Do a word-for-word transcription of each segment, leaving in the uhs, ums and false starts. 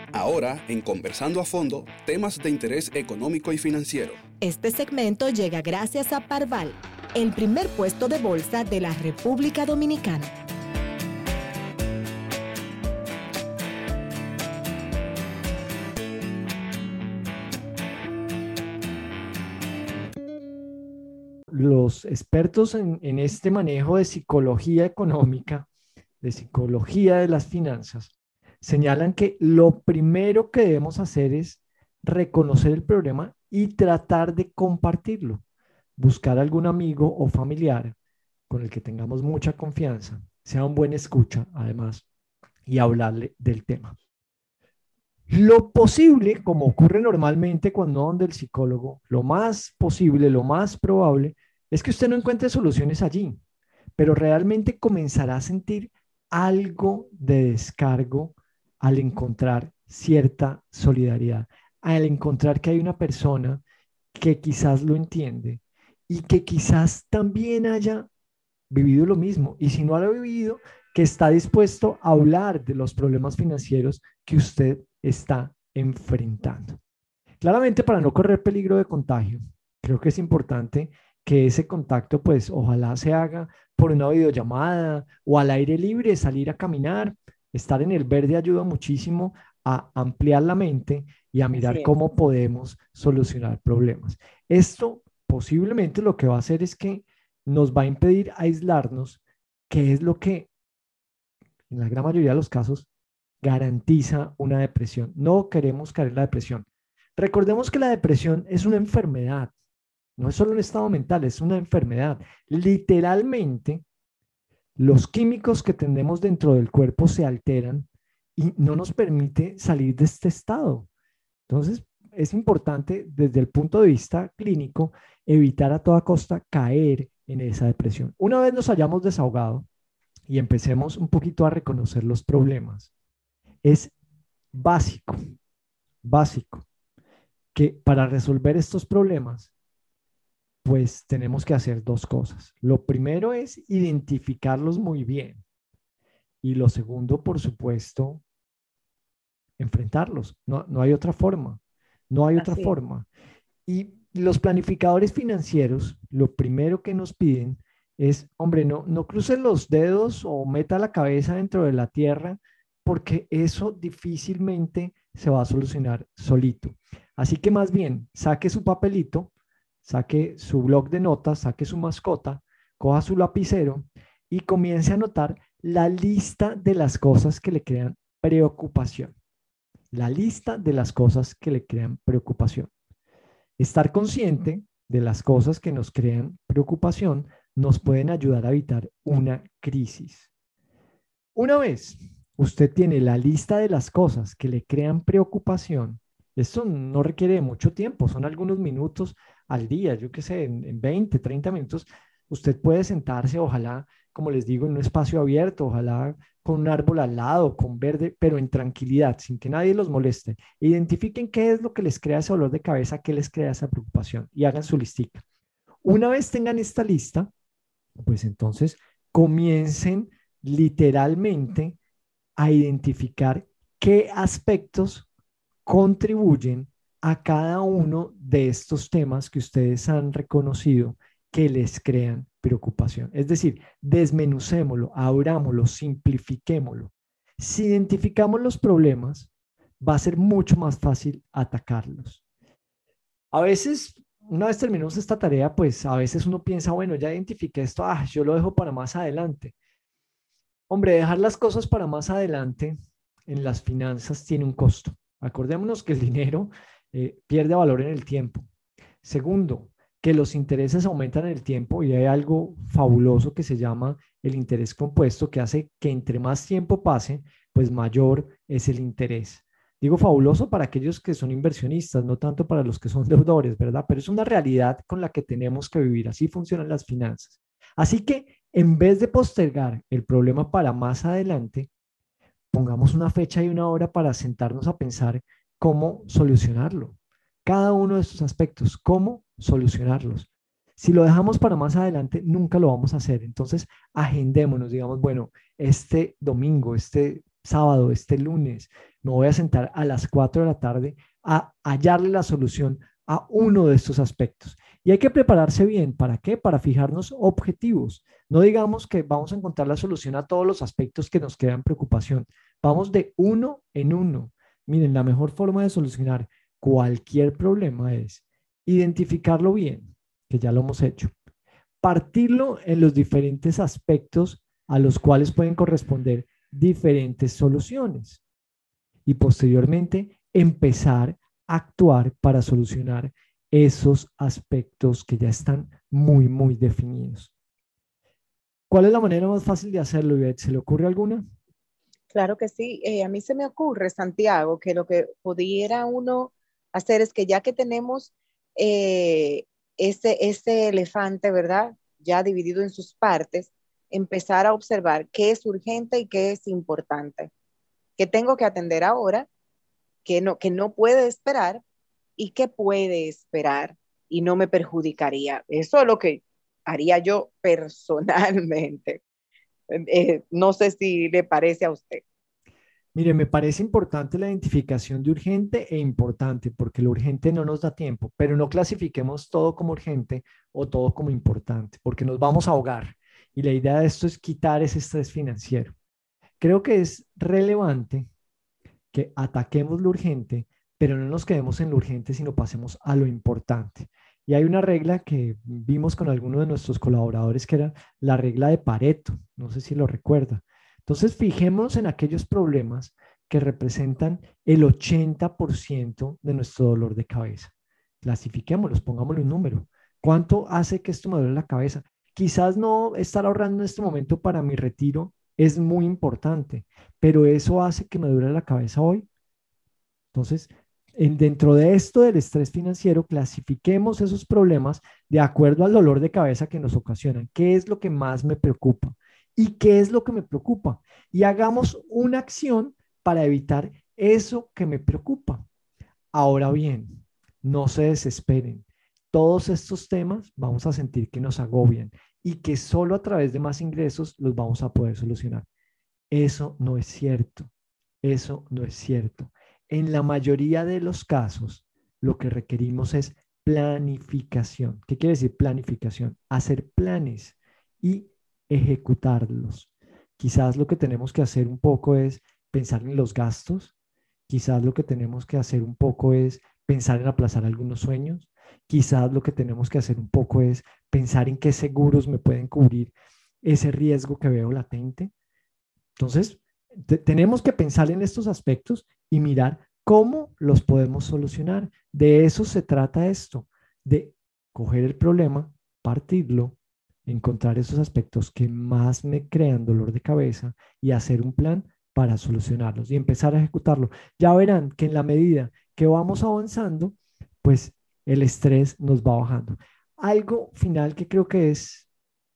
Ahora, en Conversando a Fondo, temas de interés económico y financiero. Este segmento llega gracias a Parval, el primer puesto de bolsa de la República Dominicana. Los expertos en, en este manejo de psicología económica, de psicología de las finanzas, señalan que lo primero que debemos hacer es reconocer el problema y tratar de compartirlo. Buscar algún amigo o familiar con el que tengamos mucha confianza, sea un buen escucha además, y hablarle del tema. Lo posible, como ocurre normalmente cuando donde el psicólogo, lo más posible, lo más probable, es que usted no encuentre soluciones allí, pero realmente comenzará a sentir algo de descargo al encontrar cierta solidaridad, al encontrar que hay una persona que quizás lo entiende y que quizás también haya vivido lo mismo. Y si no lo ha vivido, que está dispuesto a hablar de los problemas financieros que usted está enfrentando. Claramente, para no correr peligro de contagio, creo que es importante que ese contacto, pues, ojalá se haga por una videollamada o al aire libre, salir a caminar. Estar en el verde ayuda muchísimo a ampliar la mente y a mirar cómo podemos solucionar problemas. Esto posiblemente lo que va a hacer es que nos va a impedir aislarnos, que es lo que en la gran mayoría de los casos garantiza una depresión. No queremos caer en la depresión. Recordemos que la depresión es una enfermedad, no es solo un estado mental, es una enfermedad. Literalmente, los químicos que tenemos dentro del cuerpo se alteran y no nos permite salir de este estado. Entonces, es importante desde el punto de vista clínico evitar a toda costa caer en esa depresión. Una vez nos hayamos desahogado y empecemos un poquito a reconocer los problemas, es básico, básico, que para resolver estos problemas, pues tenemos que hacer dos cosas. Lo primero es identificarlos muy bien. Y lo segundo, por supuesto, enfrentarlos. No, no hay otra forma. No hay otra Así. forma. Y los planificadores financieros, lo primero que nos piden es, hombre, no, no crucen los dedos o meta la cabeza dentro de la tierra, porque eso difícilmente se va a solucionar solito. Así que más bien, saque su papelito, saque su bloc de notas, saque su mascota, coja su lapicero y comience a anotar la lista de las cosas que le crean preocupación. La lista de las cosas que le crean preocupación. Estar consciente de las cosas que nos crean preocupación nos pueden ayudar a evitar una crisis. Una vez usted tiene la lista de las cosas que le crean preocupación, esto no requiere mucho tiempo, son algunos minutos al día, yo qué sé, en, en veinte, treinta minutos, usted puede sentarse, ojalá, como les digo, en un espacio abierto, ojalá con un árbol al lado, con verde, pero en tranquilidad, sin que nadie los moleste. Identifiquen qué es lo que les crea ese dolor de cabeza, qué les crea esa preocupación y hagan su listica. Una vez tengan esta lista, pues entonces comiencen literalmente a identificar qué aspectos contribuyen a cada uno de estos temas que ustedes han reconocido que les crean preocupación. Es decir, desmenucémoslo, abrámoslo, simplifiquémoslo. Si identificamos los problemas, va a ser mucho más fácil atacarlos. A veces, una vez terminamos esta tarea, pues a veces uno piensa, bueno, ya identifiqué esto, ah, yo lo dejo para más adelante. Hombre, dejar las cosas para más adelante en las finanzas tiene un costo. Acordémonos que el dinero eh, pierde valor en el tiempo. Segundo, que los intereses aumentan en el tiempo y hay algo fabuloso que se llama el interés compuesto, que hace que entre más tiempo pase, pues mayor es el interés. Digo fabuloso para aquellos que son inversionistas, no tanto para los que son deudores, ¿verdad? Pero es una realidad con la que tenemos que vivir. Así funcionan las finanzas. Así que en vez de postergar el problema para más adelante, pongamos una fecha y una hora para sentarnos a pensar cómo solucionarlo. Cada uno de estos aspectos, cómo solucionarlos. Si lo dejamos para más adelante, nunca lo vamos a hacer. Entonces, agendémonos, digamos, bueno, este domingo, este sábado, este lunes, Me voy a sentar a las cuatro de la tarde a hallarle la solución a uno de estos aspectos. Y hay que prepararse bien. ¿Para qué? Para fijarnos objetivos. No digamos que vamos a encontrar la solución a todos los aspectos que nos crean preocupación. Vamos de uno en uno. Miren, la mejor forma de solucionar cualquier problema es identificarlo bien, que ya lo hemos hecho, partirlo en los diferentes aspectos a los cuales pueden corresponder diferentes soluciones y posteriormente empezar a actuar para solucionar esos aspectos que ya están muy, muy definidos. ¿Cuál es la manera más fácil de hacerlo, Ivette? ¿Se le ocurre alguna? Claro que sí. Eh, a mí se me ocurre, Santiago, que lo que pudiera uno hacer es que ya que tenemos eh, ese, ese elefante, ¿verdad? Ya dividido en sus partes, empezar a observar qué es urgente y qué es importante, qué tengo que atender ahora, qué no, que no puede esperar y qué puede esperar y no me perjudicaría. Eso es lo que haría yo personalmente. Eh, no sé si le parece a usted. Mire, me parece importante la identificación de urgente e importante, porque lo urgente no nos da tiempo, pero no clasifiquemos todo como urgente o todo como importante, porque nos vamos a ahogar. Y la idea de esto es quitar ese estrés financiero. Creo que es relevante que ataquemos lo urgente, pero no nos quedemos en lo urgente, sino pasemos a lo importante. Y hay una regla que vimos con algunos de nuestros colaboradores que era la regla de Pareto, no sé si lo recuerda. Entonces, fijémonos en aquellos problemas que representan el ochenta por ciento de nuestro dolor de cabeza. Clasifiquémoslos, pongámosle un número. ¿Cuánto hace que esto me duele la cabeza? Quizás no estar ahorrando en este momento para mi retiro es muy importante, pero eso hace que me duele la cabeza hoy. Entonces, en, dentro de esto del estrés financiero, clasifiquemos esos problemas de acuerdo al dolor de cabeza que nos ocasionan. ¿Qué es lo que más me preocupa? ¿Y qué es lo que me preocupa? Y hagamos una acción para evitar eso que me preocupa. Ahora bien, no se desesperen. Todos estos temas vamos a sentir que nos agobian y que solo a través de más ingresos los vamos a poder solucionar. Eso no es cierto. Eso no es cierto. En la mayoría de los casos, lo que requerimos es planificación. ¿Qué quiere decir planificación? Hacer planes y ejecutarlos. Quizás lo que tenemos que hacer un poco es pensar en los gastos. Quizás lo que tenemos que hacer un poco es pensar en aplazar algunos sueños. Quizás lo que tenemos que hacer un poco es pensar en qué seguros me pueden cubrir ese riesgo que veo latente. Entonces, te- tenemos que pensar en estos aspectos y mirar cómo los podemos solucionar. De eso se trata esto, de coger el problema, partirlo, encontrar esos aspectos que más me crean dolor de cabeza y hacer un plan para solucionarlos y empezar a ejecutarlo. Ya verán que en la medida que vamos avanzando, pues el estrés nos va bajando. Algo final que creo que es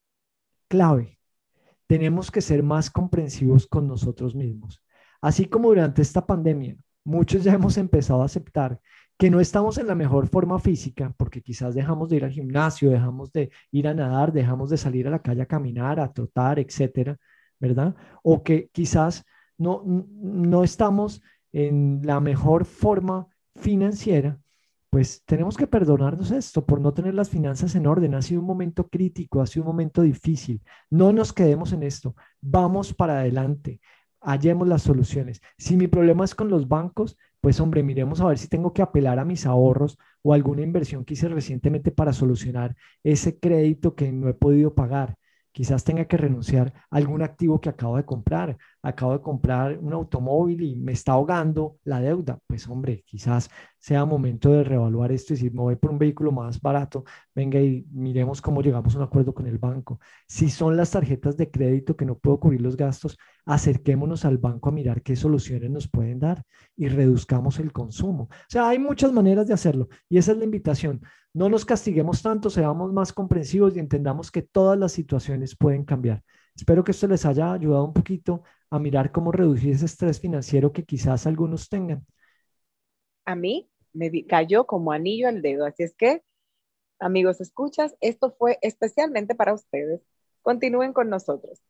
clave, tenemos que ser más comprensivos con nosotros mismos. Así como durante esta pandemia, muchos ya hemos empezado a aceptar que no estamos en la mejor forma física, porque quizás dejamos de ir al gimnasio, dejamos de ir a nadar, dejamos de salir a la calle a caminar, a trotar, etcétera, ¿verdad? O que quizás no, no estamos en la mejor forma financiera, pues tenemos que perdonarnos esto por no tener las finanzas en orden. Ha sido un momento crítico, ha sido un momento difícil. No nos quedemos en esto. Vamos para adelante. Hallemos las soluciones. Si mi problema es con los bancos, pues hombre, miremos a ver si tengo que apelar a mis ahorros o alguna inversión que hice recientemente para solucionar ese crédito que no he podido pagar. Quizás tenga que renunciar a algún activo que acabo de comprar. Acabo de comprar un automóvil y me está ahogando la deuda. Pues hombre, quizás sea momento de reevaluar esto y decir, me voy por un vehículo más barato, venga y miremos cómo llegamos a un acuerdo con el banco. Si son las tarjetas de crédito que no puedo cubrir los gastos, acerquémonos al banco a mirar qué soluciones nos pueden dar y reduzcamos el consumo. O sea, hay muchas maneras de hacerlo y esa es la invitación. No nos castiguemos tanto, seamos más comprensivos y entendamos que todas las situaciones pueden cambiar. Espero que esto les haya ayudado un poquito a mirar cómo reducir ese estrés financiero que quizás algunos tengan. A mí me di- cayó como anillo al dedo. Así es que, amigos, escuchas, esto fue especialmente para ustedes. Continúen con nosotros.